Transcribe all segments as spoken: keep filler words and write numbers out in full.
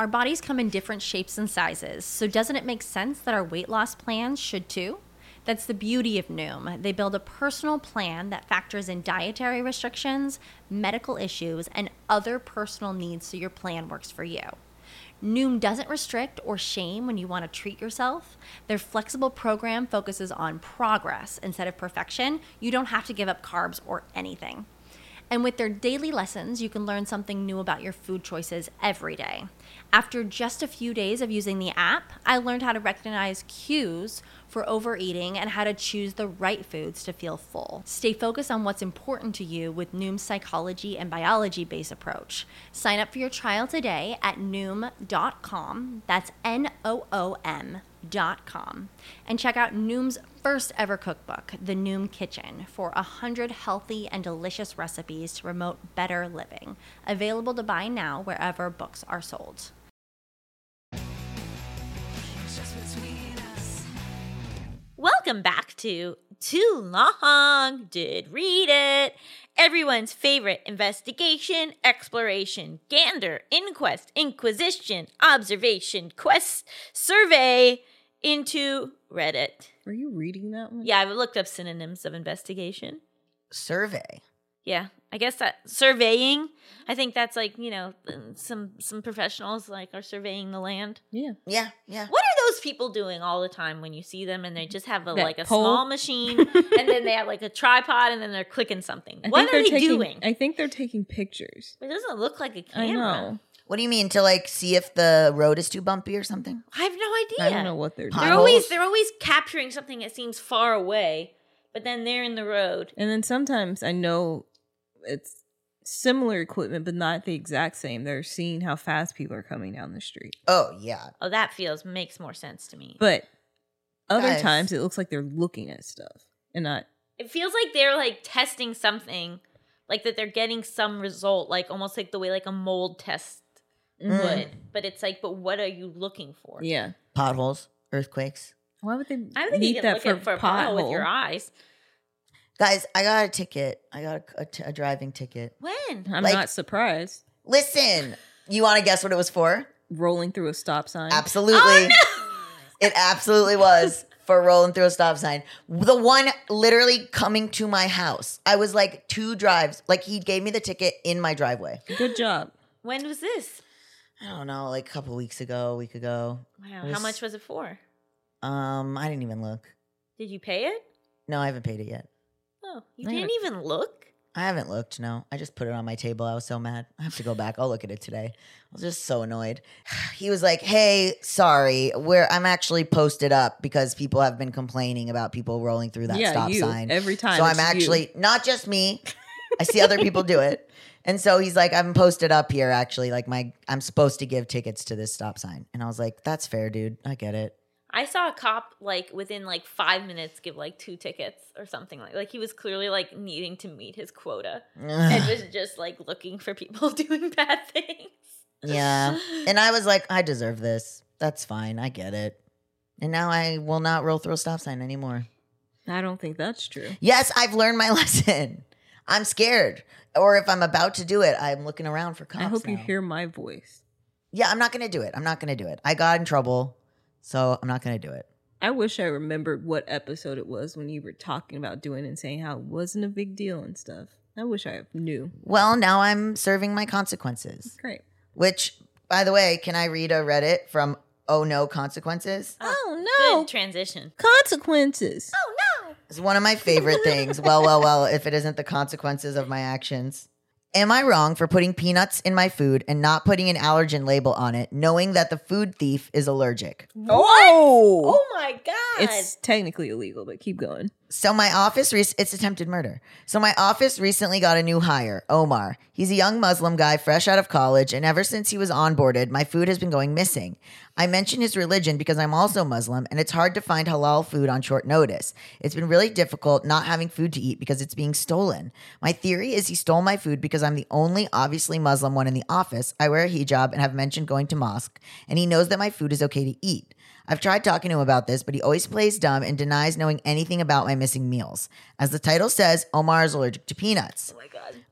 Our bodies come in different shapes and sizes, so doesn't it make sense that our weight loss plans should too? That's the beauty of Noom. They build a personal plan that factors in dietary restrictions, medical issues, and other personal needs so your plan works for you. Noom doesn't restrict or shame when you want to treat yourself. Their flexible program focuses on progress instead of perfection. You don't have to give up carbs or anything. And with their daily lessons, you can learn something new about your food choices every day. After just a few days of using the app, I learned how to recognize cues for overeating and how to choose the right foods to feel full. Stay focused on what's important to you with Noom's psychology and biology-based approach. Sign up for your trial today at noom dot com. That's N O O M dot com. And check out Noom's first ever cookbook, The Noom Kitchen, for one hundred healthy and delicious recipes to promote better living. Available to buy now wherever books are sold. Welcome back to Too Long Did Read It, everyone's favorite investigation, exploration, gander, inquest, inquisition, observation, quest, survey into Reddit. Are you reading that one? Yeah, I've looked up synonyms of investigation. Survey. Yeah, I guess that surveying, I think that's like, you know, some some professionals like are surveying the land. Yeah. Yeah, yeah. What are those people doing all the time when you see them and they just have a, That like a pole? small machine and then they have like a tripod and then they're clicking something? I What think are they're they taking, doing? I think they're taking pictures. It doesn't look like a I camera. know. What do you mean, to like see if the road is too bumpy or something? I have no idea. I don't know what they're doing. They're Potholes? always they're always capturing something that seems far away, but then they're in the road. And then sometimes I know it's similar equipment, but not the exact same. They're seeing how fast people are coming down the street. Oh, yeah. Oh, that feels makes more sense to me. But other Guys. times it looks like they're looking at stuff and not. It feels like they're like testing something, like that they're getting some result, like almost like the way like a mold test Mm. would. But it's like, but what are you looking for? Yeah. Potholes, earthquakes. Why would they I don't think need you can that look for, at for a pothole with pothole? your eyes. Guys, I got a ticket. I got a, a, t- a driving ticket. When? I'm Like- not surprised. Listen, you want to guess what it was for? Rolling through a stop sign. Absolutely. Oh, It absolutely was for rolling through a stop sign. The one literally coming to my house. I was like two drives. Like he gave me the ticket in my driveway. Good job. When was this? I don't know, like a couple weeks ago, a week ago. Wow. It was- How much was it for? Um, I didn't even look. Did you pay it? No, I haven't paid it yet. Oh, you I didn't haven't- even look? I haven't looked, no. I just put it on my table. I was so mad. I have to go back. I'll look at it today. I was just so annoyed. He was like, hey, sorry, we're I'm actually posted up because people have been complaining about people rolling through that yeah, stop you. sign. Every time. So I'm it's you. actually, not just me. I see other people do it. And so he's like, I'm posted up here actually. Like my I'm supposed to give tickets to this stop sign. And I was like, that's fair, dude. I get it. I saw a cop like within like five minutes give like two tickets or something like like he was clearly like needing to meet his quota and was just like looking for people doing bad things. Yeah. And I was like, I deserve this. That's fine. I get it. And now I will not roll through a stop sign anymore. I don't think that's true. Yes, I've learned my lesson. I'm scared. Or if I'm about to do it, I'm looking around for cops. I hope you now. hear my voice. Yeah, I'm not going to do it. I'm not going to do it. I got in trouble, so I'm not going to do it. I wish I remembered what episode it was when you were talking about doing it and saying how it wasn't a big deal and stuff. I wish I knew. Well, now I'm serving my consequences. Great. Which, by the way, can I read a Reddit from Oh No Consequences? Oh, no. Good transition. Consequences. It's one of my favorite things. Well, well, well, if it isn't the consequences of my actions. Am I wrong for putting peanuts in my food and not putting an allergen label on it, knowing that the food thief is allergic? Oh. Oh my god. It's technically illegal, but keep going. So my office, rec- it's attempted murder. So my office recently got a new hire, Omar. He's a young Muslim guy fresh out of college, and ever since he was onboarded, my food has been going missing. I mention his religion because I'm also Muslim, and it's hard to find halal food on short notice. It's been really difficult not having food to eat because it's being stolen. My theory is he stole my food because I'm the only obviously Muslim one in the office. I wear a hijab and have mentioned going to mosque, and he knows that my food is okay to eat. I've tried talking to him about this, but he always plays dumb and denies knowing anything about my missing meals. As the title says, Omar is allergic to peanuts. Oh my god.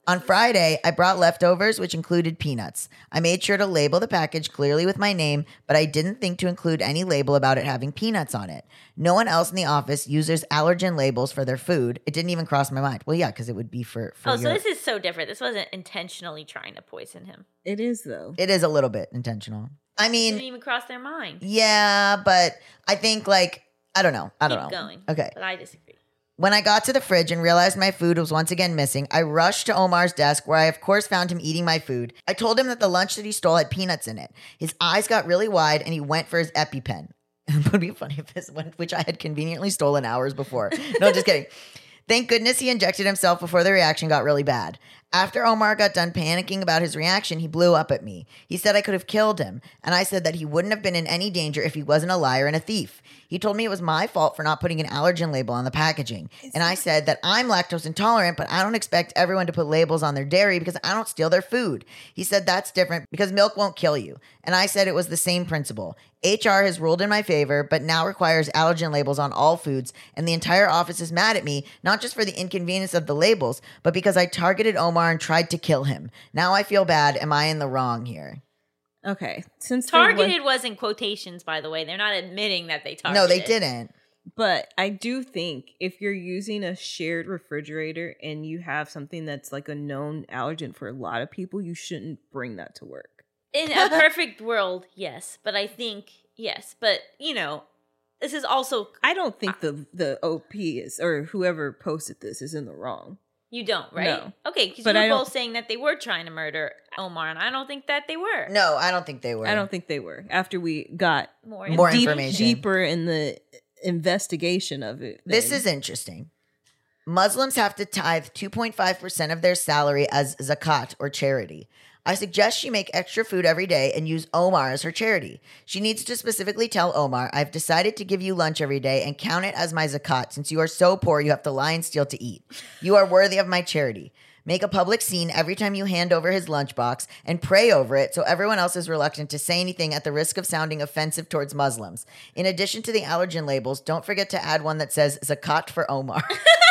On Friday, I brought leftovers, which included peanuts. I made sure to label the package clearly with my name, but I didn't think to include any label about it having peanuts on it. No one else in the office uses allergen labels for their food. It didn't even cross my mind. Well, yeah, because it would be for, for Oh, your- so this is so different. This wasn't intentionally trying to poison him. It is though. It is a little bit intentional. I It mean, didn't even cross their mind. yeah, but I think, like, I don't know. I don't Keep know. going. Okay. But I disagree. When I got to the fridge and realized my food was once again missing, I rushed to Omar's desk where I, of course, found him eating my food. I told him that the lunch that he stole had peanuts in it. His eyes got really wide and he went for his EpiPen. It would be funny if this went, which I had conveniently stolen hours before. No, just kidding. Thank goodness he injected himself before the reaction got really bad. After Omar got done panicking about his reaction, he blew up at me. He said I could have killed him, and I said that he wouldn't have been in any danger if he wasn't a liar and a thief. He told me it was my fault for not putting an allergen label on the packaging, and I said that I'm lactose intolerant, but I don't expect everyone to put labels on their dairy because I don't steal their food. He said that's different because milk won't kill you, and I said it was the same principle. H R has ruled in my favor, but now requires allergen labels on all foods, and the entire office is mad at me, not just for the inconvenience of the labels, but because I targeted Omar and tried to kill him. Now I feel bad. Am I in the wrong here? Okay. Since there was- Targeted was in quotations, by the way. They're not admitting that they targeted. No, they didn't. But I do think if you're using a shared refrigerator and you have something that's like a known allergen for a lot of people, you shouldn't bring that to work. In a perfect world, yes. But I think, yes. But, you know, this is also, I don't think the the O P is, or whoever posted this is in the wrong. you don't, right? No. Okay, because But you I were don't- both saying that they were trying to murder Omar, and I don't think that they were. No, I don't think they were. I don't think they were. After we got More, More deep, information. deeper in the investigation of it. This then- is interesting. Muslims have to tithe two point five percent of their salary as zakat or charity. I suggest she make extra food every day and use Omar as her charity. She needs to specifically tell Omar, I've decided to give you lunch every day and count it as my zakat. Since you are so poor, you have to lie and steal to eat. You are worthy of my charity. Make a public scene every time you hand over his lunchbox and pray over it so everyone else is reluctant to say anything at the risk of sounding offensive towards Muslims. In addition to the allergen labels, don't forget to add one that says zakat for Omar.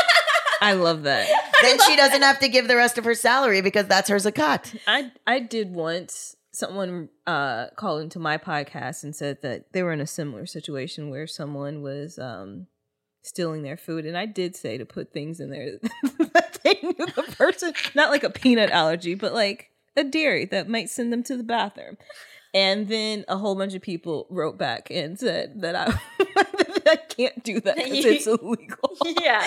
I love that. Then she doesn't have to give the rest of her salary because that's her zakat. I I did once. Someone uh, called into my podcast and said that they were in a similar situation where someone was um, stealing their food, and I did say to put things in there that they knew the person, not like a peanut allergy, but like a dairy that might send them to the bathroom. And then a whole bunch of people wrote back and said that I I can't do that because it's illegal. Yeah.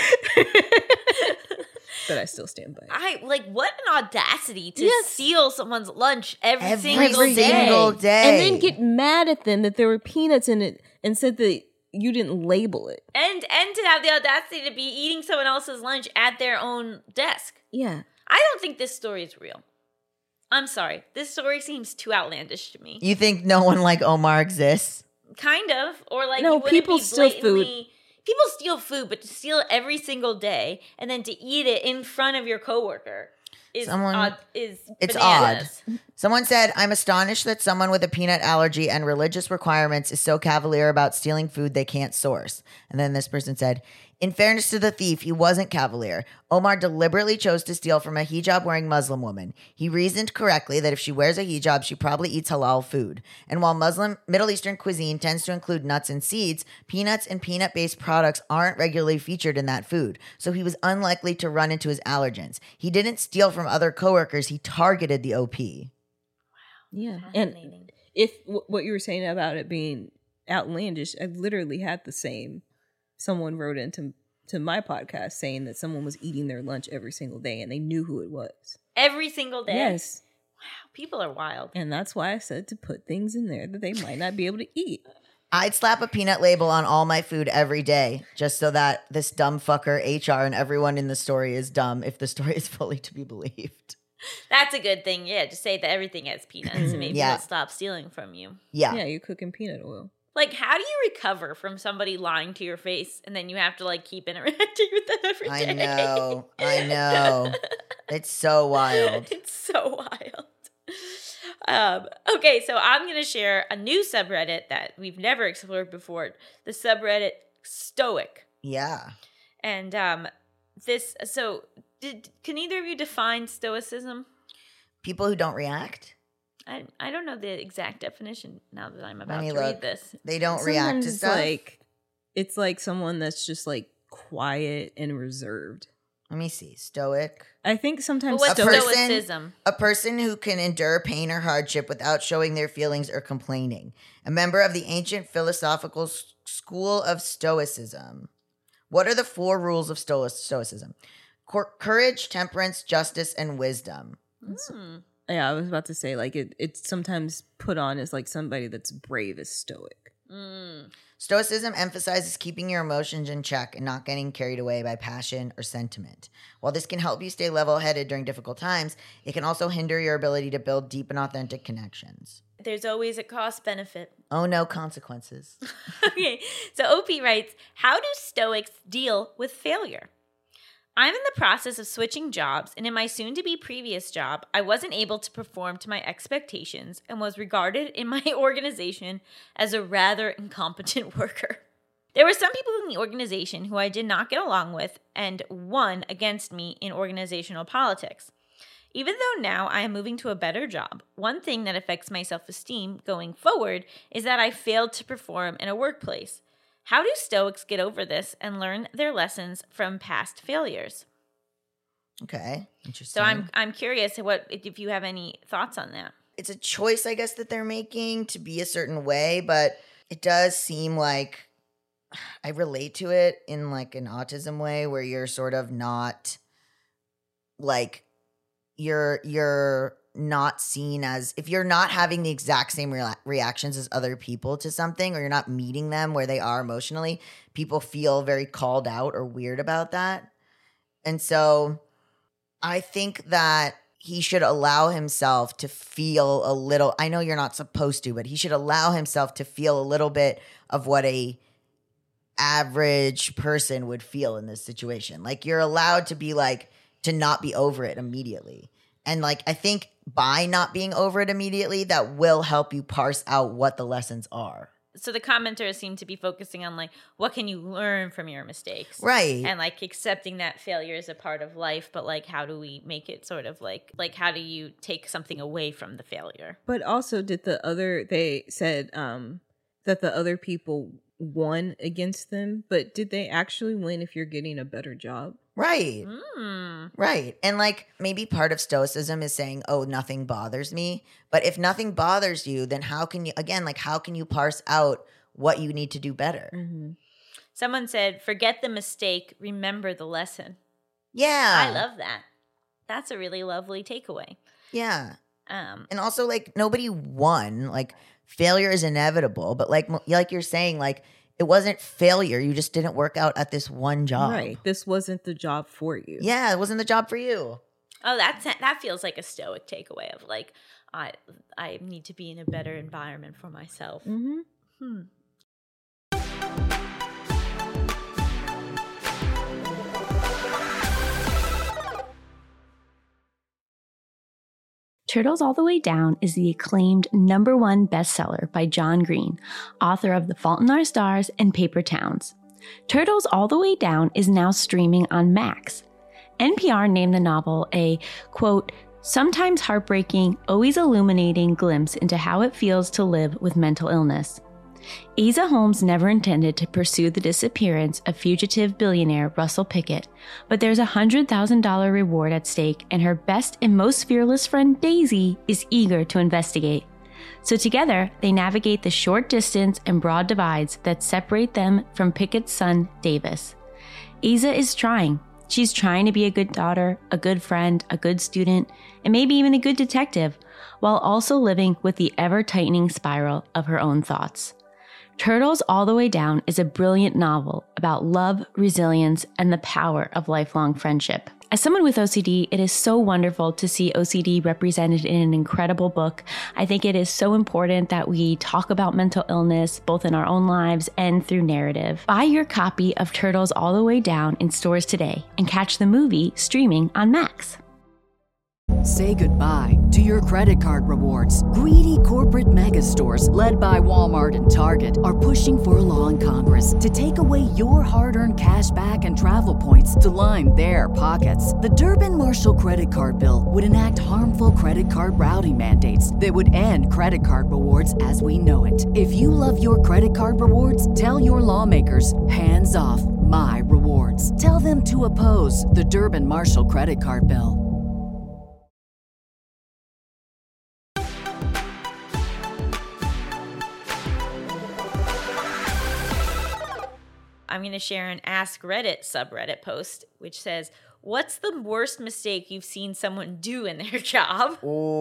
But I still stand by it. I like what an audacity to Yes. steal someone's lunch every, Every single day. single day. And then get mad at them that there were peanuts in it and said that you didn't label it. And and to have the audacity to be eating someone else's lunch at their own desk. Yeah. I don't think this story is real. I'm sorry. This story seems too outlandish to me. You think no one like Omar exists? Kind of. Or like No, you wouldn't people be steal food. blatantly- People steal food, but to steal it every single day and then to eat it in front of your coworker is Someone- odd, is It's bananas. Someone said, I'm astonished that someone with a peanut allergy and religious requirements is so cavalier about stealing food they can't source. And then this person said, in fairness to the thief, he wasn't cavalier. Omar deliberately chose to steal from a hijab-wearing Muslim woman. He reasoned correctly that if she wears a hijab, she probably eats halal food. And while Muslim Middle Eastern cuisine tends to include nuts and seeds, peanuts and peanut-based products aren't regularly featured in that food. So he was unlikely to run into his allergens. He didn't steal from other coworkers. He targeted the O P. Yeah. And Fascinating. if w- what you were saying about it being outlandish, I literally had the same. Someone wrote into to my podcast saying that someone was eating their lunch every single day and they knew who it was. Every single day. Yes. Wow, people are wild. And that's why I said to put things in there that they might not be able to eat. I'd slap a peanut label on all my food every day just so that this dumb fucker H R and everyone in the story is dumb if the story is fully to be believed. That's a good thing. Yeah, just say that everything has peanuts and maybe Yeah. they'll stop stealing from you. Yeah. Yeah, you're cooking peanut oil. Like, how do you recover from somebody lying to your face and then you have to, like, keep interacting with them every day? I know. I know. It's so wild. It's so wild. Um, okay, so I'm going to share a new subreddit that we've never explored before. The subreddit Stoic. Yeah. And um, this, so did, can either of you define stoicism? People who don't react. I I don't know the exact definition now that I'm about me to look. read this. They don't react Sometimes to it's stuff. like it's like someone that's just like quiet and reserved. Let me see. Stoic. I think But sometimes what's A stoic- person- stoicism? A person who can endure pain or hardship without showing their feelings or complaining. A member of the ancient philosophical s- school of Stoicism. What are the four rules of Sto- Stoicism? Cor- courage, temperance, justice, and wisdom. Hmm. yeah, I was about to say like it. It's sometimes put on as like somebody that's brave is stoic. Mm. Stoicism emphasizes keeping your emotions in check and not getting carried away by passion or sentiment. While this can help you stay level-headed during difficult times, it can also hinder your ability to build deep and authentic connections. There's always a cost benefit. Oh no, consequences. Okay, so O P writes, how do Stoics deal with failure? I'm in the process of switching jobs, and in my soon-to-be previous job, I wasn't able to perform to my expectations and was regarded in my organization as a rather incompetent worker. There were some people in the organization who I did not get along with and won against me in organizational politics. Even though now I am moving to a better job, one thing that affects my self-esteem going forward is that I failed to perform in a workplace. How do Stoics get over this and learn their lessons from past failures? Okay, interesting. So I'm I'm curious what if you have any thoughts on that. It's a choice, I guess, that they're making to be a certain way, but it does seem like I relate to it in like an autism way where you're sort of not like you're you're not seen as if you're not having the exact same rea- reactions as other people to something, or you're not meeting them where they are emotionally, people feel very called out or weird about that. And so I think that he should allow himself to feel a little, I know you're not supposed to, but he should allow himself to feel a little bit of what a average person would feel in this situation. Like you're allowed to be like, to not be over it immediately. And like, I think by not being over it immediately, that will help you parse out what the lessons are. So the commenters seem to be focusing on like, what can you learn from your mistakes? Right. And like accepting that failure is a part of life, but like, how do we make it sort of like, like, how do you take something away from the failure? But also, did the other? They said um, that the other people won against them, but did they actually win if you're getting a better job? Right. Mm. Right. And like maybe part of stoicism is saying, oh, nothing bothers me. But if nothing bothers you, then how can you, again, like how can you parse out what you need to do better? Mm-hmm. Someone said, forget the mistake, remember the lesson. Yeah. I love that. That's a really lovely takeaway. Yeah. Um, And also like nobody won. Like failure is inevitable. But like, like you're saying, like, it wasn't failure. You just didn't work out at this one job. Right. This wasn't the job for you. Yeah, it wasn't the job for you. oh, that's that feels like a stoic takeaway of like, I I need to be in a better environment for myself. Mm-hmm. Hmm. Turtles All the Way Down is the acclaimed number one bestseller by John Green, author of The Fault in Our Stars and Paper Towns. Turtles All the Way Down is now streaming on Max. N P R named the novel a, quote, sometimes heartbreaking, always illuminating glimpse into how it feels to live with mental illness. Aza Holmes never intended to pursue the disappearance of fugitive billionaire Russell Pickett, but there's a one hundred thousand dollars reward at stake, and her best and most fearless friend Daisy is eager to investigate. So together, they navigate the short distance and broad divides that separate them from Pickett's son, Davis. Aza is trying. She's trying to be a good daughter, a good friend, a good student, and maybe even a good detective, while also living with the ever-tightening spiral of her own thoughts. Turtles All the Way Down is a brilliant novel about love, resilience, and the power of lifelong friendship. As someone with O C D, it is so wonderful to see O C D represented in an incredible book. I think it is so important that we talk about mental illness, both in our own lives and through narrative. Buy your copy of Turtles All the Way Down in stores today and catch the movie streaming on Max. Say goodbye to your credit card rewards. Greedy corporate mega stores, led by Walmart and Target, are pushing for a law in Congress to take away your hard-earned cash back and travel points to line their pockets. The Durbin-Marshall credit card bill would enact harmful credit card routing mandates that would end credit card rewards as we know it. If you love your credit card rewards, tell your lawmakers, hands off my rewards. Tell them to oppose the Durbin-Marshall credit card bill. I'm going to share an Ask Reddit subreddit post, which says, what's the worst mistake you've seen someone do in their job?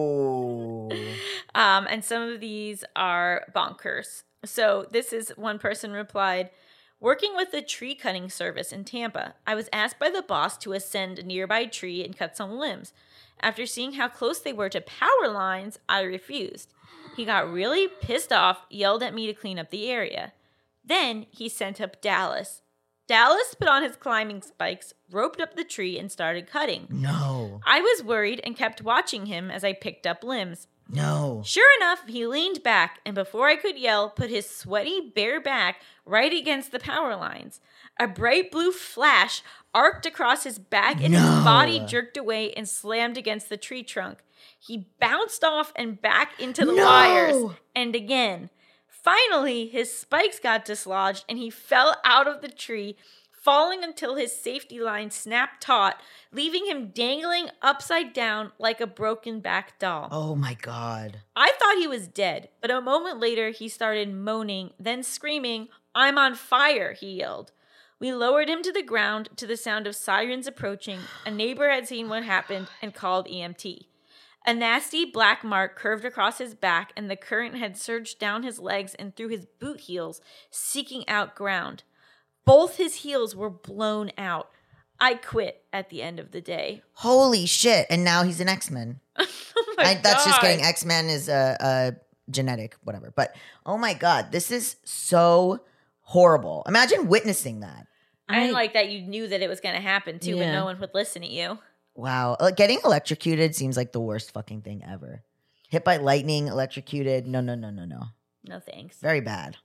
Oh. Um, and some of these are bonkers. So this is one person replied, working with a tree cutting service in Tampa, I was asked by the boss to ascend a nearby tree and cut some limbs. After seeing how close they were to power lines, I refused. He got really pissed off, yelled at me to clean up the area. Then he sent up Dallas. Dallas put on his climbing spikes, roped up the tree, and started cutting. No. I was worried and kept watching him as I picked up limbs. No. Sure enough, he leaned back, and before I could yell, put his sweaty bare back right against the power lines. A bright blue flash arced across his back, and No. his body jerked away and slammed against the tree trunk. He bounced off and back into the No. wires, and again. Finally, his spikes got dislodged and he fell out of the tree, falling until his safety line snapped taut, leaving him dangling upside down like a broken back doll. Oh my God. I thought he was dead, but a moment later he started moaning, then screaming, "I'm on fire," he yelled. We lowered him to the ground to the sound of sirens approaching. A neighbor had seen what happened and called E M T. A nasty black mark curved across his back, and the current had surged down his legs and through his boot heels, seeking out ground. Both his heels were blown out. I quit at the end of the day. Holy shit. And now he's an X-Men. Oh my I, that's just God. kidding. X-Men is a, a genetic, whatever. But oh my God, this is so horrible. Imagine witnessing that. And I- like that you knew that it was going to happen too, but Yeah. no one would listen to you. Wow. Like, getting electrocuted seems like the worst fucking thing ever. Hit by lightning, electrocuted. No, no, no, no, no. No thanks. Very bad.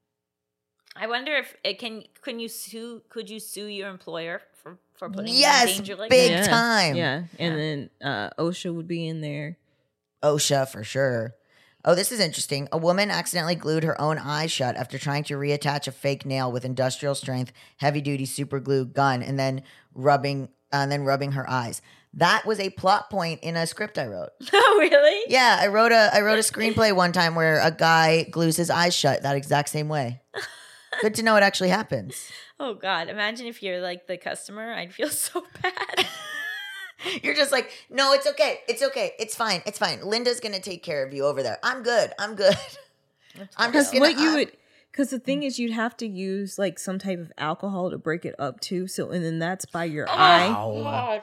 I wonder if it can. Can you sue? Could you sue your employer for for putting you in Yes, danger like big that? Yeah, time. Yeah. And Yeah. then uh, OSHA would be in there. OSHA for sure. Oh, this is interesting. A woman accidentally glued her own eye shut after trying to reattach a fake nail with industrial strength, heavy duty super glue gun, and then rubbing and then rubbing her eyes. That was a plot point in a script I wrote. Oh, really? Yeah, I wrote a I wrote a screenplay one time where a guy glues his eyes shut that exact same way. Good to know it actually happens. Oh God! Imagine if you're like the customer. I'd feel so bad. You're just like, no, it's okay. It's okay. It's fine. It's fine. Linda's going to take care of you over there. I'm good. I'm good. I'm just Because going what you to. would, because the thing is, you'd have to use like some type of alcohol to break it up too. So, and then that's by your eye. Oh God!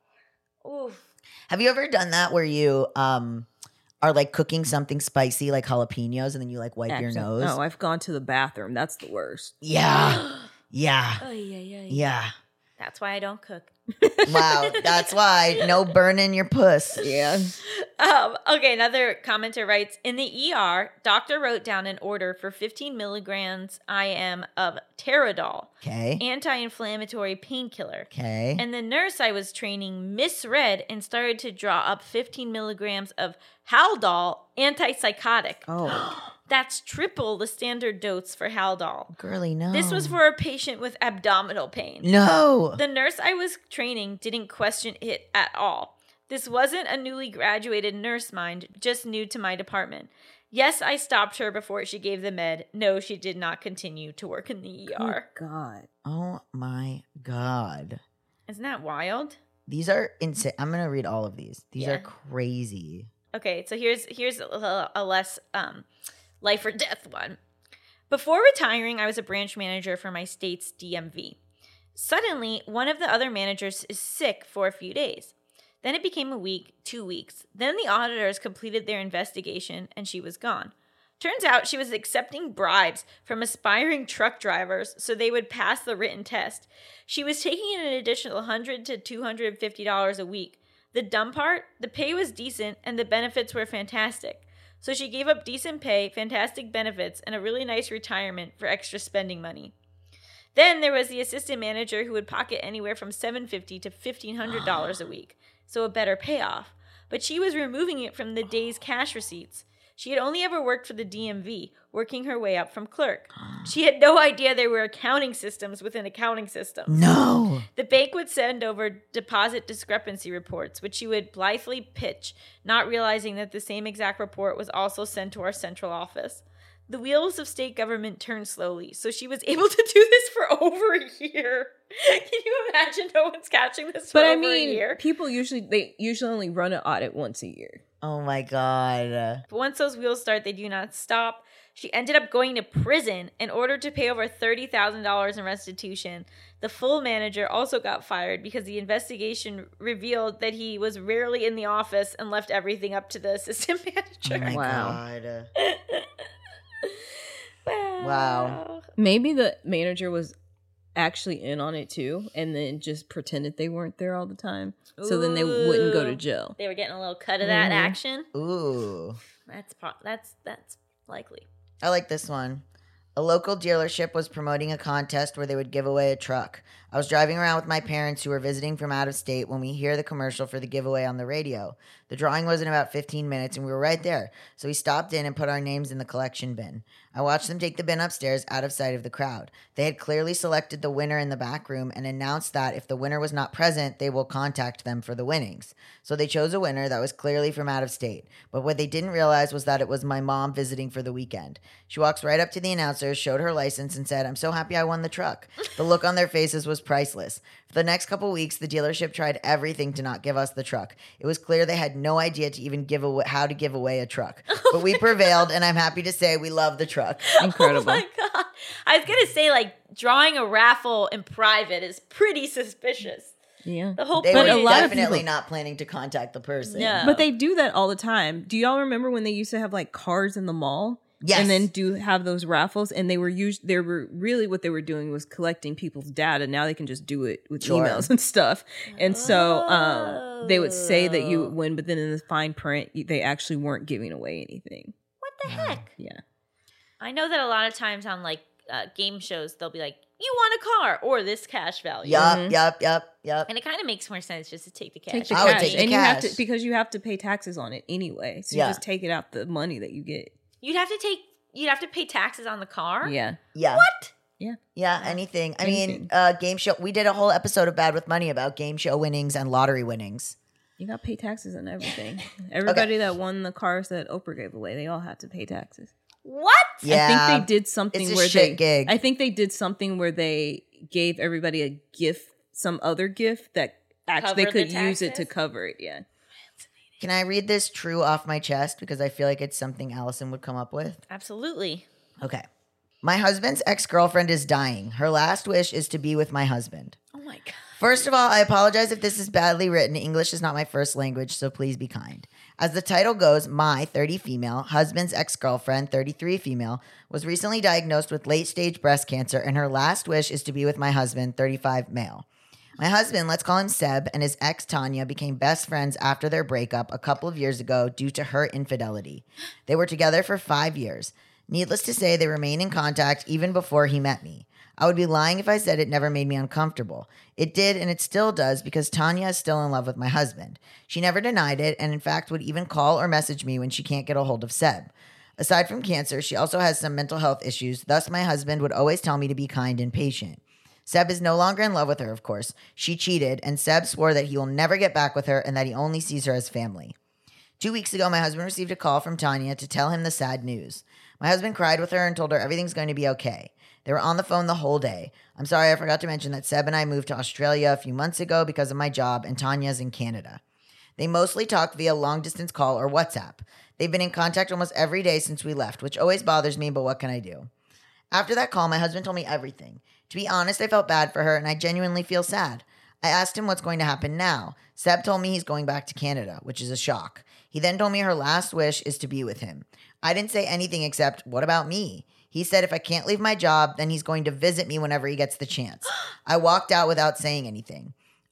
Oof. Have you ever done that where you um are like cooking something spicy like jalapenos and then you like wipe your Accident- nose? Oh, I've gone to the bathroom. That's the worst. Yeah. Yeah. Oh yeah, yeah, yeah. Yeah. That's why I don't cook. Wow. That's why. No burning your puss. Yeah. Um, okay, another commenter writes, in the E R, doctor wrote down an order for fifteen milligrams I M of Teradol, Okay. anti-inflammatory painkiller. Okay. And the nurse I was training misread and started to draw up fifteen milligrams of Haldol, antipsychotic. Oh. That's triple the standard dose for Haldol. Girly, no. This was for a patient with abdominal pain. No. The nurse I was training didn't question it at all. This wasn't a newly graduated nurse mind, just new to my department. Yes, I stopped her before she gave the med. No, she did not continue to work in the E R. Good God. Oh my God. Isn't that wild? These are insane. I'm going to read all of these. These Yeah. are crazy. Okay, so here's here's a, a less um, life or death one. Before retiring, I was a branch manager for my state's D M V. Suddenly, one of the other managers is sick for a few days. Then it became a week, two weeks. Then the auditors completed their investigation and she was gone. Turns out she was accepting bribes from aspiring truck drivers so they would pass the written test. She was taking an additional one hundred to two hundred fifty dollars a week. The dumb part? The pay was decent and the benefits were fantastic. So she gave up decent pay, fantastic benefits, and a really nice retirement for extra spending money. Then there was the assistant manager who would pocket anywhere from seven hundred fifty dollars to fifteen hundred dollars a week, so a better payoff. But she was removing it from the day's cash receipts. She had only ever worked for the D M V, working her way up from clerk. She had no idea there were accounting systems within accounting systems. No. The bank would send over deposit discrepancy reports, which she would blithely pitch, not realizing that the same exact report was also sent to our central office. The wheels of state government turned slowly, so she was able to do this for over a year. Can you imagine no one's catching this for But over I mean, a year? people usually they usually only run an audit once a year. Oh my God. But once those wheels start, they do not stop. She ended up going to prison in order to pay over thirty thousand dollars in restitution. The full manager also got fired because the investigation revealed that he was rarely in the office and left everything up to the assistant Oh manager. my Wow. God. wow. Wow. Maybe the manager was actually in on it too, and then just pretended they weren't there all the time, so then they wouldn't go to Ooh. jail. They were getting a little cut of that Mhm. action. Ooh. That's pro- that's that's likely. I like this one. A local dealership was promoting a contest where they would give away a truck. I was driving around with my parents who were visiting from out of state when we hear the commercial for the giveaway on the radio. The drawing was in about fifteen minutes and we were right there. So we stopped in and put our names in the collection bin. I watched them take the bin upstairs out of sight of the crowd. They had clearly selected the winner in the back room and announced that if the winner was not present, they will contact them for the winnings. So they chose a winner that was clearly from out of state. But what they didn't realize was that it was my mom visiting for the weekend. She walks right up to the announcer, showed her license, and said, "I'm so happy I won the truck." The look on their faces was priceless. For the next couple weeks, the dealership tried everything to not give us the truck. It was clear they had no idea to even give away how to give away a truck. But we prevailed, and I'm happy to say we love the truck. Incredible. Oh my god! I was gonna say, like, drawing a raffle in private is pretty suspicious. Yeah. The whole They point were a lot of definitely people- not planning to contact the person. No. But they do that all the time. Do y'all remember when they used to have like cars in the mall? Yes. And then do have those raffles, and they were used. They were really what they were doing was collecting people's data. Now they can just do it with Sure. emails and stuff. And so um, they would say that you Oh. would win, but then in the fine print, they actually weren't giving away anything. What the heck? Yeah. I know that a lot of times on like uh, game shows, they'll be like, "You won a car or this cash value," Yup, Mhm. yup, yup, yup. and it kind of makes more sense just to take the cash. Take the I would cash, take the and you have cash. to because you have to pay taxes on it anyway. So Yeah. you just take it out the money that you get. You'd have to take. You'd have to pay taxes on the car. Yeah. Yeah. What? Yeah. Yeah, anything. I mean, Anything. uh, game show. We did a whole episode of Bad with Money about game show winnings and lottery winnings. You got to pay taxes on everything. Everybody that won the cars that Oprah gave away, they all had to pay taxes. What? Yeah, I think they did something it's a where shit they gig. I think they did something where they gave everybody a gift, some other gift that actually they Cover the could use it to taxes? cover it. Yeah. Can I read this true off my chest because I feel like it's something Allison would come up with? Absolutely. Okay. My husband's ex-girlfriend is dying. Her last wish is to be with my husband. Oh my god. First of all, I apologize if this is badly written. English is not my first language, so please be kind. As the title goes, my thirty female, husband's ex-girlfriend, thirty-three female, was recently diagnosed with late-stage breast cancer, and her last wish is to be with my husband, thirty-five male. My husband, let's call him Seb, and his ex, Tanya, became best friends after their breakup a couple of years ago due to her infidelity. They were together for five years. Needless to say, they remain in contact even before he met me. I would be lying if I said it never made me uncomfortable. It did, and it still does, because Tanya is still in love with my husband. She never denied it, and in fact would even call or message me when she can't get a hold of Seb. Aside from cancer, she also has some mental health issues, thus my husband would always tell me to be kind and patient. Seb is no longer in love with her, of course. She cheated, and Seb swore that he will never get back with her and that he only sees her as family. Two weeks ago, my husband received a call from Tanya to tell him the sad news. My husband cried with her and told her everything's going to be okay. They were on the phone the whole day. I'm sorry, I forgot to mention that Seb and I moved to Australia a few months ago because of my job, and Tanya's in Canada. They mostly talk via long-distance call or WhatsApp. They've been in contact almost every day since we left, which always bothers me, but what can I do? After that call, my husband told me everything. To be honest, I felt bad for her, and I genuinely feel sad. I asked him what's going to happen now. Seb told me he's going back to Canada, which is a shock. He then told me her last wish is to be with him. I didn't say anything except, what about me? He said if I can't leave my job, then he's going to visit me whenever he gets the chance. I walked out without saying anything.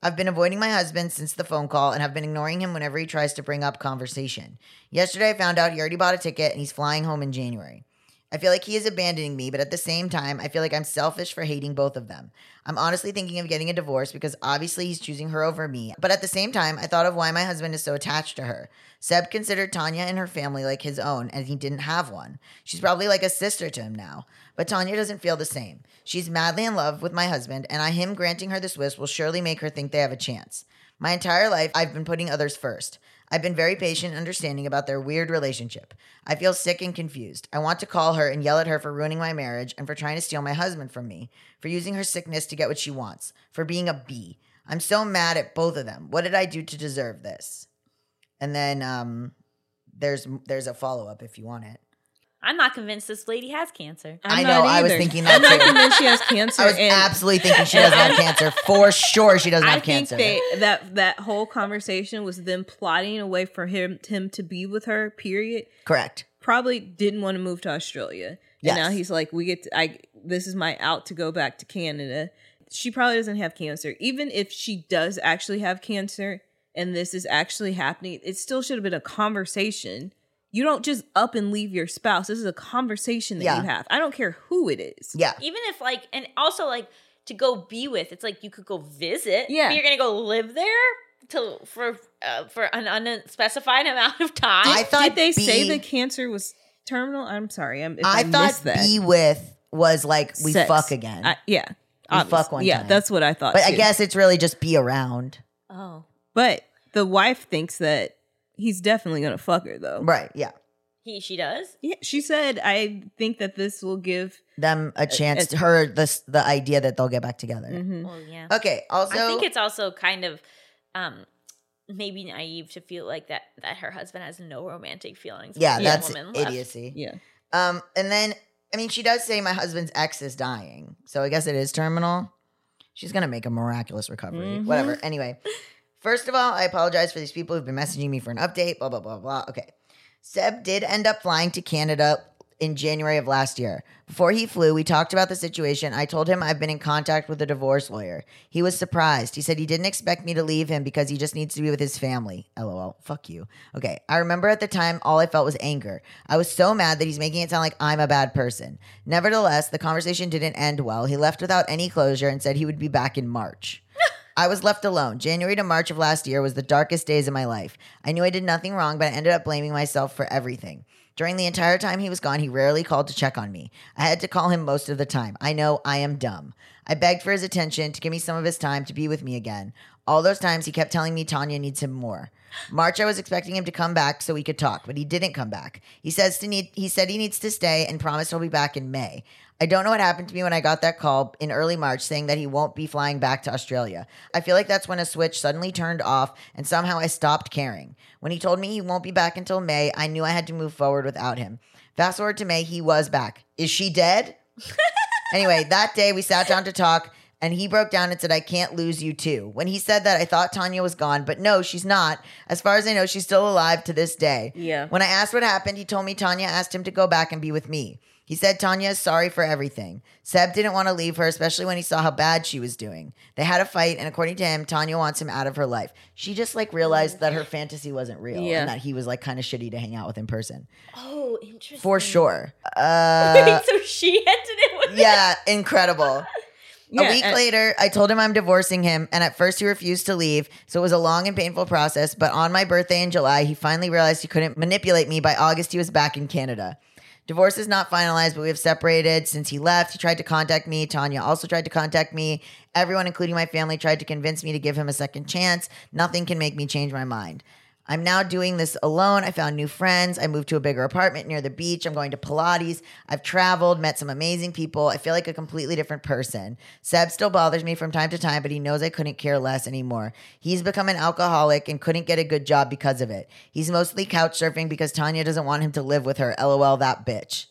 I've been avoiding my husband since the phone call and have been ignoring him whenever he tries to bring up conversation. Yesterday, I found out he already bought a ticket and he's flying home in January. I feel like he is abandoning me, but at the same time, I feel like I'm selfish for hating both of them. I'm honestly thinking of getting a divorce because obviously he's choosing her over me. But at the same time, I thought of why my husband is so attached to her. Seb considered Tanya and her family like his own, and he didn't have one. She's probably like a sister to him now. But Tanya doesn't feel the same. She's madly in love with my husband, and I, him granting her the Swiss will surely make her think they have a chance. My entire life, I've been putting others first. I've been very patient and understanding about their weird relationship. I feel sick and confused. I want to call her and yell at her for ruining my marriage and for trying to steal my husband from me, for using her sickness to get what she wants, for being a bee. I'm so mad at both of them. What did I do to deserve this? And then um, there's there's a follow-up if you want it. I'm not convinced this lady has cancer. I'm I not know, I was either. thinking that I'm not too. convinced she has cancer. I was and absolutely thinking she doesn't have cancer. For sure she doesn't I have think cancer. they, that that whole conversation was them plotting a way for him him to be with her, period. Correct. Probably didn't want to move to Australia. Yes. And now he's like, we get to, I this is my out to go back to Canada. She probably doesn't have cancer. Even if she does actually have cancer and this is actually happening, it still should have been a conversation. You don't just up and leave your spouse. This is a conversation that Yeah. you have. I don't care who it is. Yeah. Even if like, and also like to go be with, it's like you could go visit. Yeah. But you're gonna go live there to for uh, for an unspecified amount of time. I thought Did they be, say the cancer was terminal? I'm sorry. I'm, if I, I thought missed that. be with was like we Sex. fuck again. I, yeah. We obvious. fuck one Yeah, time. that's what I thought. but I too. guess it's really just be around. oh, But the wife thinks that he's definitely going to fuck her, though. Right. Yeah. he she does. Yeah, she said, I think that this will give. Them a chance it- to her the the idea that they'll get back together. Mhm. Well, yeah. Okay. Also, I think it's also kind of um maybe naive to feel like that that her husband has no romantic feelings. yeah, for the that's woman left. idiocy. Yeah. Um, and then I mean, she does say my husband's ex is dying, so I guess it is terminal. She's gonna make a miraculous recovery. Mhm. Whatever. Anyway, first of all, I apologize for these people who've been messaging me for an update. Blah blah blah blah. Okay, Seb did end up flying to Canada in January of last year. Before he flew, we talked about the situation. I told him I've been in contact with a divorce lawyer. He was surprised. He said he didn't expect me to leave him because he just needs to be with his family. LOL. Fuck you. Okay. I remember at the time, all I felt was anger. I was so mad that he's making it sound like I'm a bad person. Nevertheless, the conversation didn't end well. He left without any closure and said he would be back in March. I was left alone. January to March of last year was the darkest days of my life. I knew I did nothing wrong, but I ended up blaming myself for everything. During the entire time he was gone, he rarely called to check on me. I had to call him most of the time. I know I am dumb. I begged for his attention, to give me some of his time, to be with me again. All those times he kept telling me Tanya needs him more. March, I was expecting him to come back so we could talk, but he didn't come back. He says to need, he said he needs to stay and promised he'll be back in May. I don't know what happened to me when I got that call in early March saying that he won't be flying back to Australia. I feel like that's when a switch suddenly turned off and somehow I stopped caring. When he told me he won't be back until May, I knew I had to move forward without him. Fast forward to May, he was back. Is she dead? Anyway, that day we sat down to talk and he broke down and said, I can't lose you too. When he said that, I thought Tanya was gone, but no, she's not. As far as I know, she's still alive to this day. Yeah. When I asked what happened, he told me Tanya asked him to go back and be with me. He said Tanya is sorry for everything. Seb didn't want to leave her, especially when he saw how bad she was doing. They had a fight, and according to him, Tanya wants him out of her life. She just like realized that her fantasy wasn't real Yeah. and that he was like kind of shitty to hang out with in person. Oh, interesting. For sure. Uh, Wait, so she ended it with yeah, incredible. Yeah, a week and- later, I told him I'm divorcing him, and at first he refused to leave, so it was a long and painful process, but on my birthday in July, he finally realized he couldn't manipulate me. By August, he was back in Canada. Divorce is not finalized, but we have separated since he left. He tried to contact me. Tanya also tried to contact me. Everyone, including my family, tried to convince me to give him a second chance. Nothing can make me change my mind. I'm now doing this alone. I found new friends. I moved to a bigger apartment near the beach. I'm going to Pilates. I've traveled, met some amazing people. I feel like a completely different person. Seb still bothers me from time to time, but he knows I couldn't care less anymore. He's become an alcoholic and couldn't get a good job because of it. He's mostly couch surfing because Tanya doesn't want him to live with her. LOL, that bitch.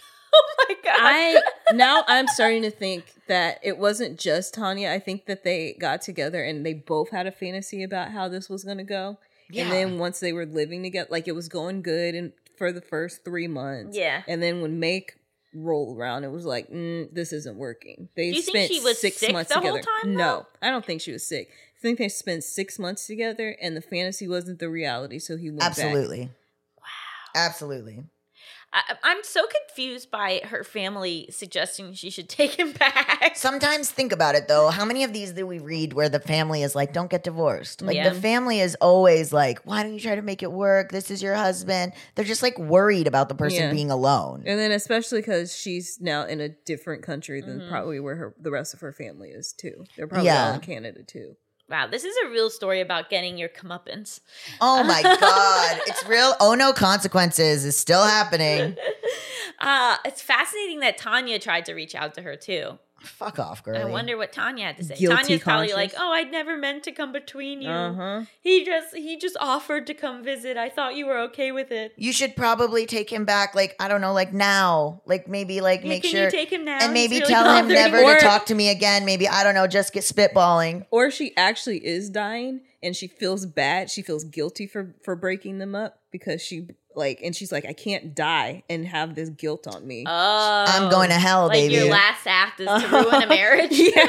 Oh my god. I now I'm starting to think that it wasn't just Tanya. I think that they got together and they both had a fantasy about how this was going to go. Yeah. And then once they were living together, like it was going good and for the first three months. Yeah. And then when May roll around, it was like, mm, this isn't working. They Do you think spent she was six sick months the whole together. time, No, though? I don't think she was sick. I think they spent six months together, and the fantasy wasn't the reality, so he went back. Absolutely. Wow. Absolutely. I, I'm so confused by her family suggesting she should take him back. Sometimes think about it though. How many of these do we read where the family is like, don't get divorced? Like Yeah. the family is always like, why don't you try to make it work? This is your husband. They're just like worried about the person Yeah. being alone. And then especially because she's now in a different country than Mhm. probably where her the rest of her family is too. They're probably Yeah. all in Canada too. Wow, this is a real story about getting your comeuppance. Oh my God. It's real. Oh no, consequences is still happening. Uh, it's fascinating that Tanya tried to reach out to her too. Fuck off, girl. I wonder what Tanya had to say. Guilty Tanya's probably like, conscience. "Oh, I'd never meant to come between you. Uh-huh. He just he just offered to come visit. I thought you were okay with it. You should probably take him back, like, I don't know, like now. Like maybe like Yeah, make can sure you take him now? and maybe He's really tell him bothered. never Or- to talk to me again. Maybe, I don't know, just get spitballing. Or she actually is dying and she feels bad. She feels guilty for for breaking them up because she like and she's like, I can't die and have this guilt on me. Oh, I'm going to hell, like baby. your last act is to ruin a marriage.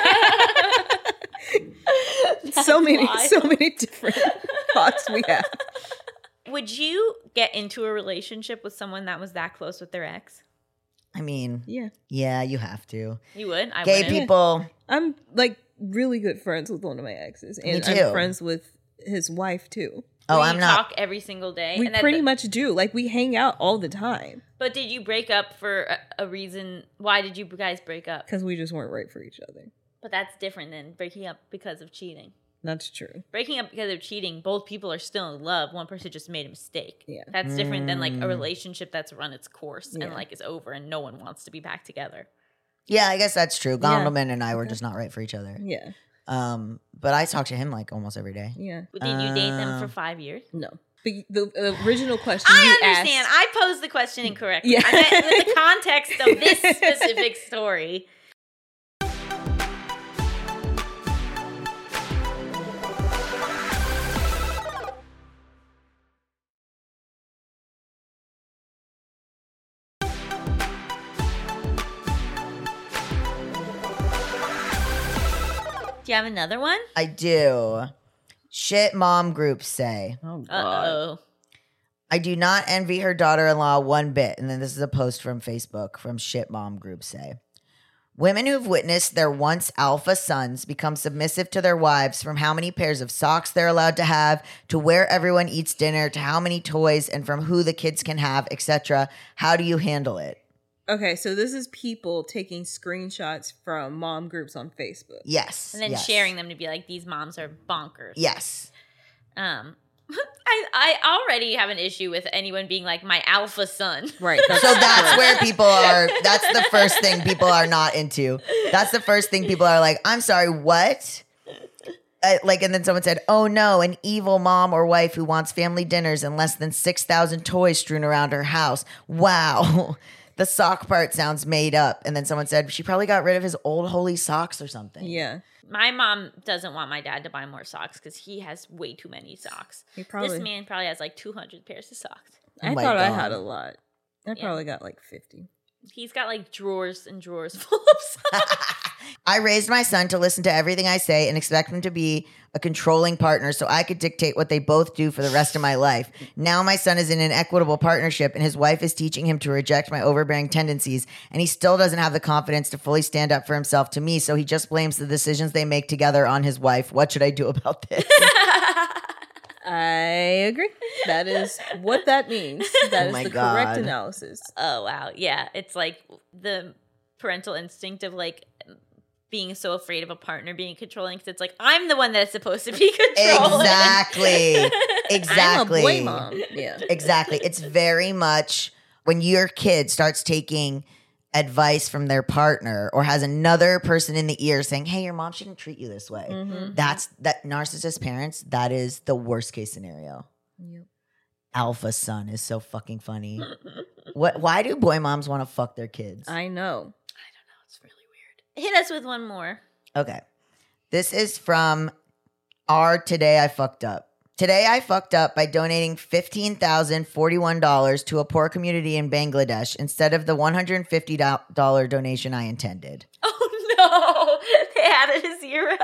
so many, wild. so many different thoughts we have. Would you get into a relationship with someone that was that close with their ex? I mean, Yeah. yeah, you have to. You would. I Gay wouldn't. people, I'm like really good friends with one of my exes. And Me too. I'm friends with his wife too. oh, Do I'm you not. talk every single day. We And that- pretty much do. Like we hang out all the time But did you break up for a, a reason? Why did you guys break up? because we just weren't right for each other. But that's different than breaking up because of cheating. That's true. Breaking up because of cheating, both people are still in love. One person just made a mistake. Yeah. That's different than like a Mm. relationship that's run its course Yeah. and like is over and no one wants to be back together. Yeah, I guess that's true. Yeah. Gondelman and I were just not right for each other. Yeah. Um, but I talk to him like almost every day. Yeah. Did you date them for Uh, five years? No. But the uh, original question I you understand. asked. I posed the question incorrectly. Yeah. I meant with the context of this specific story. Do you have another one? I do. Shit mom groups say. Oh Uh oh. I do not envy her daughter-in-law one bit. And then this is a post from Facebook from Shit Mom Group say. Women who've witnessed their once alpha sons become submissive to their wives, from how many pairs of socks they're allowed to have, to where everyone eats dinner, to how many toys, and from who the kids can have, et cetera. How do you handle it? Okay, so this is people taking screenshots from mom groups on Facebook. Yes. And then yes. sharing them to be like, these moms are bonkers. Yes. Um, I I already have an issue with anyone being like my alpha son. Right. That's So that's where people are. That's the first thing people are not into. That's the first thing people are like, I'm sorry, what? Uh, like, and then someone said, oh no, an evil mom or wife who wants family dinners and less than six thousand toys strewn around her house. Wow. The sock part sounds made up. And then someone said, she probably got rid of his old holy socks or something. Yeah. My mom doesn't want my dad to buy more socks because he has way too many socks. He probably. This man probably has like two hundred pairs of socks. I Oh my thought I God. had a lot. I Yeah. probably got like fifty. He's got like drawers and drawers full of socks. I raised my son to listen to everything I say and expect him to be a controlling partner so I could dictate what they both do for the rest of my life. Now my son is in an equitable partnership and his wife is teaching him to reject my overbearing tendencies, and he still doesn't have the confidence to fully stand up for himself to me, so he just blames the decisions they make together on his wife. What should I do about this? I agree. That is what that means. That Oh is my the correct God. analysis. Oh wow, yeah. It's like the parental instinct of like being so afraid of a partner being controlling because it's like I'm the one that's supposed to be controlling. Exactly. Exactly. I'm a boy mom. Yeah. Exactly. It's very much when your kid starts taking advice from their partner or has another person in the ear saying, hey, your mom shouldn't treat you this way. Mm-hmm. That's that narcissist parents, that is the worst case scenario. Yep. Alpha son is so fucking funny. What why do boy moms want to fuck their kids? I know. It's really weird. Hit us with one more. Okay. This is from our Today I Fucked Up. Today I fucked up by donating fifteen thousand forty-one dollars to a poor community in Bangladesh instead of the one hundred fifty dollars donation I intended. Oh no, they added a zero.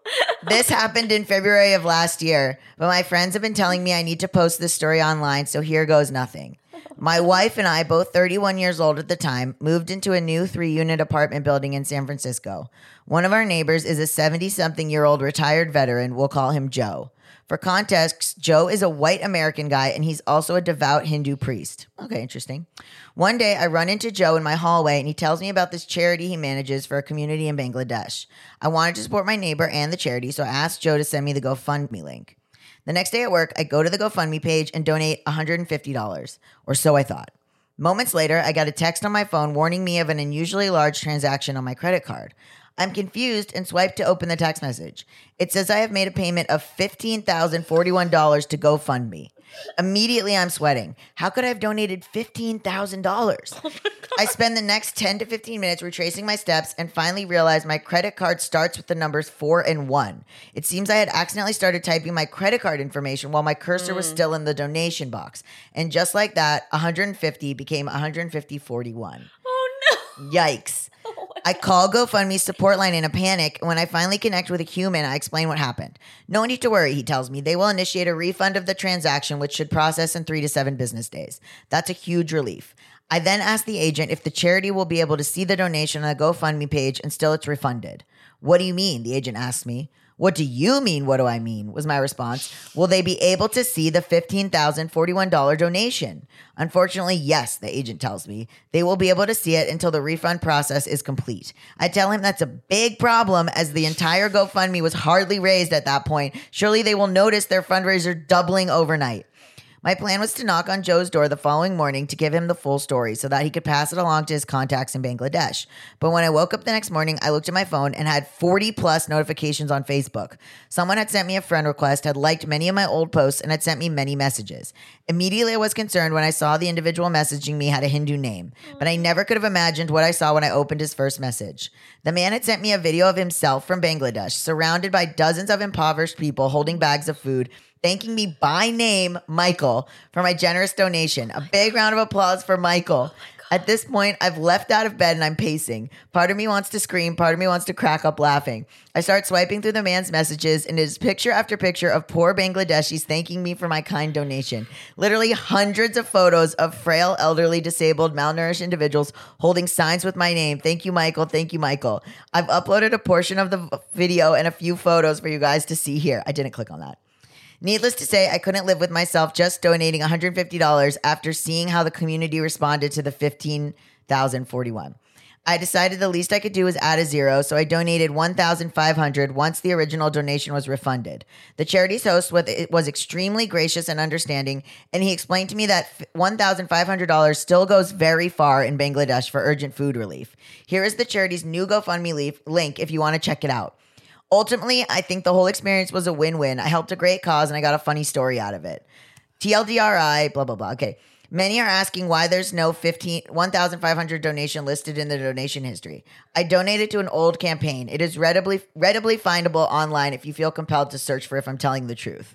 This happened in February of last year, but my friends have been telling me I need to post this story online, so here goes nothing. My wife and I, both thirty-one years old at the time, moved into a new three-unit apartment building in San Francisco. One of our neighbors is a seventy-something-year-old retired veteran. We'll call him Joe. For context, Joe is a white American guy, and he's also a devout Hindu priest. Okay, interesting. One day, I run into Joe in my hallway, and he tells me about this charity he manages for a community in Bangladesh. I wanted to support my neighbor and the charity, so I asked Joe to send me the GoFundMe link. The next day at work, I go to the GoFundMe page and donate one hundred fifty dollars, or so I thought. Moments later, I got a text on my phone warning me of an unusually large transaction on my credit card. I'm confused and swipe to open the text message. It says I have made a payment of fifteen thousand forty-one dollars to GoFundMe. Immediately, I'm sweating. How could I have donated fifteen thousand dollars? Oh I spend the next ten to fifteen minutes retracing my steps and finally realize my credit card starts with the numbers four and one. It seems I had accidentally started typing my credit card information while my cursor mm. was still in the donation box. And just like that, one hundred fifty became one hundred fifty forty-one. Oh, no. Yikes. I call GoFundMe support line in a panic. When I finally connect with a human, I explain what happened. No need to worry, he tells me. They will initiate a refund of the transaction, which should process in three to seven business days. That's a huge relief. I then ask the agent if the charity will be able to see the donation on the GoFundMe page and still it's refunded. What do you mean? The agent asked me. What do you mean? What do I mean? Was my response. Will they be able to see the fifteen thousand forty-one dollars donation? Unfortunately, yes, the agent tells me. They will be able to see it until the refund process is complete. I tell him that's a big problem as the entire GoFundMe was hardly raised at that point. Surely they will notice their fundraiser doubling overnight. My plan was to knock on Joe's door the following morning to give him the full story so that he could pass it along to his contacts in Bangladesh. But when I woke up the next morning, I looked at my phone and had forty plus notifications on Facebook. Someone had sent me a friend request, had liked many of my old posts, and had sent me many messages. Immediately, I was concerned when I saw the individual messaging me had a Hindu name, but I never could have imagined what I saw when I opened his first message. The man had sent me a video of himself from Bangladesh, surrounded by dozens of impoverished people holding bags of food, thanking me by name, Michael, for my generous donation. A big round of applause for Michael. Oh At this point, I've left out of bed and I'm pacing. Part of me wants to scream. Part of me wants to crack up laughing. I start swiping through the man's messages, and it is picture after picture of poor Bangladeshis thanking me for my kind donation. Literally hundreds of photos of frail, elderly, disabled, malnourished individuals holding signs with my name. Thank you, Michael. Thank you, Michael. I've uploaded a portion of the video and a few photos for you guys to see here. I didn't click on that. Needless to say, I couldn't live with myself just donating one hundred fifty dollars after seeing how the community responded to the fifteen thousand forty-one. I decided the least I could do was add a zero, so I donated one thousand five hundred dollars once the original donation was refunded. The charity's host was extremely gracious and understanding, and he explained to me that one thousand five hundred dollars still goes very far in Bangladesh for urgent food relief. Here is the charity's new GoFundMe link if you want to check it out. Ultimately, I think the whole experience was a win-win. I helped a great cause and I got a funny story out of it. T L D R I, blah, blah, blah. Okay. Many are asking why there's no fifteen one thousand five hundred donation listed in the donation history. I donated to an old campaign. It is readily readily findable online if you feel compelled to search for if I'm telling the truth.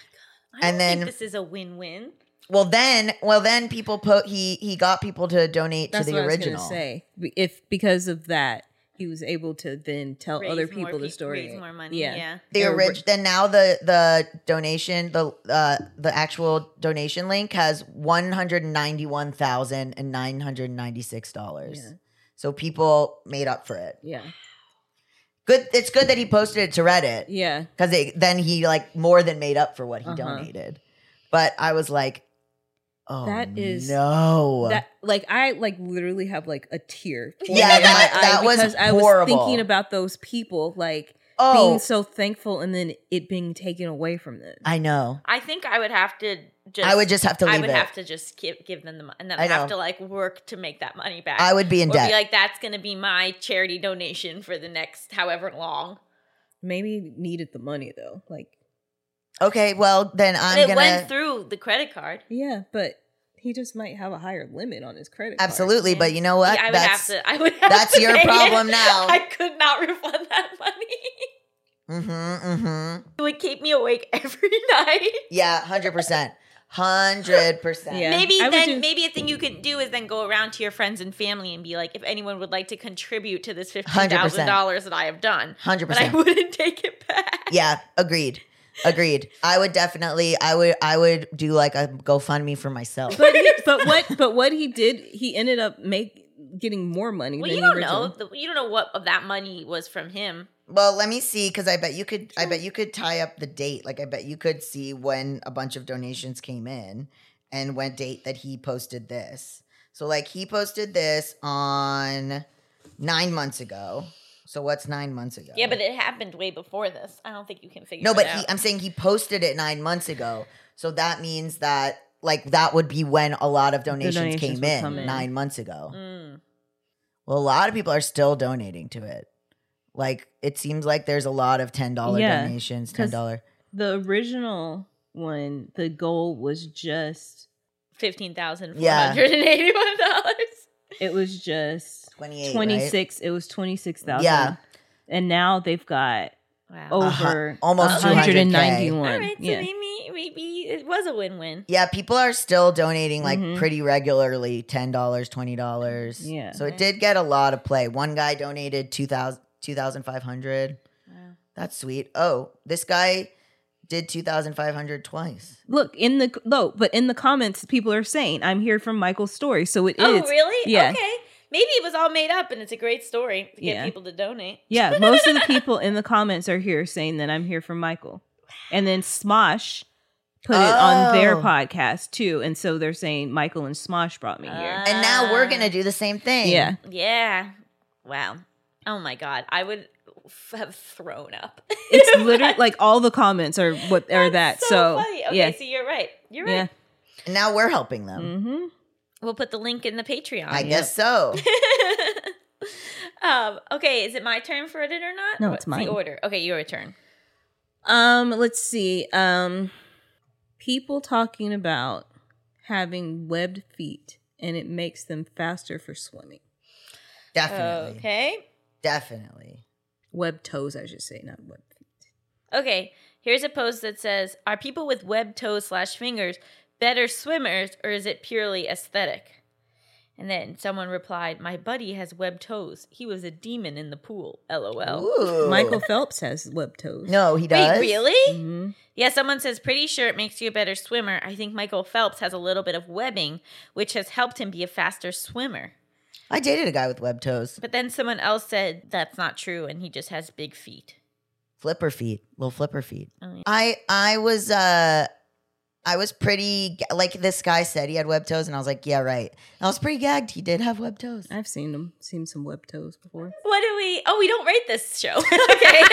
I don't and then, think this is a win-win. Well, then, well, then people put he he got people to donate That's to the what original. I was gonna say if because of that. He was able to then tell raise other people the pe- story. Raise more money. Yeah. yeah. The orig- then now the the donation the uh the actual donation link has one hundred ninety one thousand and nine hundred ninety six dollars. Yeah. So people made up for it. Yeah. Good. It's good that he posted it to Reddit. Yeah. Because then he like more than made up for what he uh-huh. donated. But I was like, oh, that is no. That like I like literally have like a tear. Yeah, that, my that eye was because horrible. I was thinking about those people like oh. being so thankful and then it being taken away from them. I know. I think I would have to just I would just have to leave I would it. have to just give, give them the money and then I have know. to like work to make that money back. I would be in or debt. Be like, that's going to be my charity donation for the next however long. Maybe needed the money though. Like okay, well then I'm but it gonna went through the credit card. Yeah, but he just might have a higher limit on his credit card. Absolutely, yeah. But you know what? Yeah, I would that's, have to. I would have that's to your pay problem it. now. I could not refund that money. Mm-hmm, mm-hmm. It would keep me awake every night. Yeah, one hundred percent. one hundred percent. Yeah. Maybe I would then do- maybe a thing you can do is then go around to your friends and family and be like, if anyone would like to contribute to this fifteen one hundred thousand percent. dollars that I have done. one hundred But I percent. wouldn't take it back. Yeah, agreed. Agreed. I would definitely, I would, I would do like a GoFundMe for myself. But he, but what but what he did, he ended up make getting more money Well, than you the don't original. know. The- You don't know what of that money was from him. Well, let me see, because I bet you could, I bet you could tie up the date. Like, I bet you could see when a bunch of donations came in and when date that he posted this. So, like, he posted this on nine months ago. So what's nine months ago? Yeah, but it happened way before this. I don't think you can figure No, it but out. he, I'm saying he posted it nine months ago. So that means that, like, that would be when a lot of donations, donations came would in, come in. nine months ago. Mm. Well, a lot of people are still donating to it. Like, it seems like there's a lot of ten dollars Yeah, donations, 'cause- ten dollars. The original one, the goal was just fifteen thousand four Yeah. hundred and eighty-one dollars. it was just twenty-eight, twenty-six. It was twenty-six thousand. Yeah. And now they've got Wow. over Uh-huh. Almost one hundred two hundred K. ninety-one. All right, so Yeah. maybe maybe it was a win-win. Yeah, people are still donating like Mhm. pretty regularly, ten dollars, twenty dollars. Yeah. So it did get a lot of play. One guy donated two thousand, two thousand five hundred. Wow. That's sweet. Oh, this guy did two thousand five hundred twice. Look in the no, but in the comments, people are saying, "I'm here from Michael's story," so it is. Oh, really? Yeah. Okay. Maybe it was all made up and it's a great story to get Yeah. people to donate. Yeah, most of the people in the comments are here saying that I'm here from Michael, and then Smosh put it on their Oh. podcast too, and so they're saying Michael and Smosh brought me here. And now we're Ah. going to do the same thing. Yeah, Yeah. Wow. Oh my God. I would f- have thrown up. it's literally like all the comments are what are that. That's So, funny. Okay, yeah, so you're right. You're yeah. right. And now we're helping them. Mm-hmm. We'll put the link in the Patreon. I guess so. um, okay, is it my turn for it or not? No, What's it's mine. the order? Okay, your turn. Um, let's see. Um, people talking about having webbed feet and it makes them faster for swimming. Definitely. Okay. Definitely. Webbed toes, I should say, not webbed feet. Okay, here's a post that says, are people with webbed toes slash fingers better swimmers or is it purely aesthetic? And then someone replied, my buddy has webbed toes. He was a demon in the pool. LOL. Ooh. Michael Phelps has webbed toes. No, he does. Wait, really? hmm Yeah, someone says, pretty sure it makes you a better swimmer. I think Michael Phelps has a little bit of webbing, which has helped him be a faster swimmer. I dated a guy with webbed toes. But then someone else said that's not true and he just has big feet. Flipper feet. Little flipper feet. Oh, yeah. I I was uh I was pretty ga- like this guy said he had webbed toes and I was like, yeah, right. And I was pretty gagged. He did have webbed toes. I've seen them, seen some webbed toes before. What do we? Oh, we don't rate this show. Okay.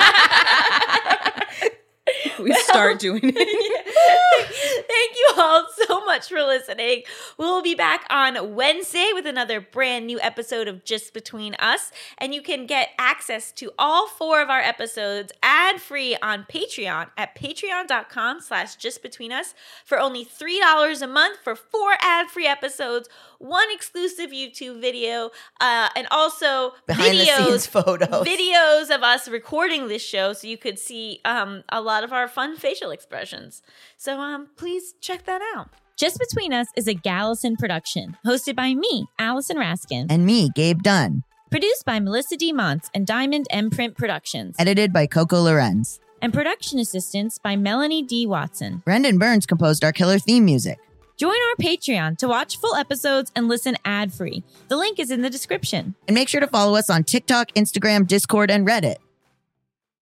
We start doing it. Thank you all so much for listening. We'll be back on Wednesday with another brand new episode of Just Between Us. And you can get access to all four of our episodes ad-free on Patreon at patreon.com slash justbetweenus for only three dollars a month for four ad-free episodes, one exclusive YouTube video, uh, and also Behind the videos, scenes photos. videos of us recording this show so you could see um, a lot of our fun facial expressions. So um, please check that out. Just Between Us is a Gallison production, hosted by me, Allison Raskin, And me, Gabe Dunn. produced by Melissa D. Montz and Diamond Imprint Productions, Edited by Coco Lorenz. and production assistance by Melanie D. Watson. Brendan Burns composed our killer theme music. Join our Patreon to watch full episodes and listen ad-free. The link is in the description. And make sure to follow us on TikTok, Instagram, Discord, and Reddit.